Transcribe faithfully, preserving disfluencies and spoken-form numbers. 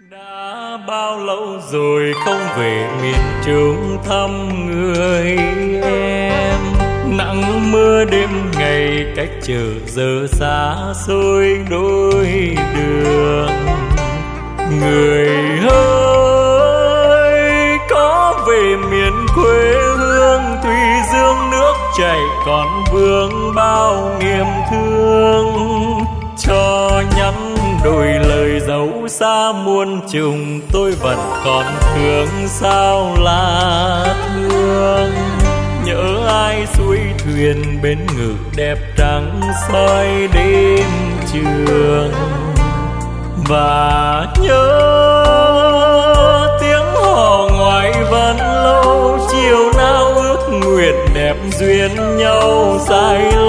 Đã bao lâu rồi không về miền Trung thăm người em. Nắng mưa đêm ngày cách chờ giờ xa xôi đôi đường. Người ơi có về miền quê hương, thủy dương nước chảy còn vương bao niềm thương. Cho nhắn đôi lời dấu xa muôn trùng, tôi vẫn còn thương sao là thương. Nhớ ai xuôi thuyền bên ngự đẹp trắng soi đêm trường. Và nhớ tiếng hò ngoài vẫn lâu, chiều nào ước nguyện đẹp duyên nhau dài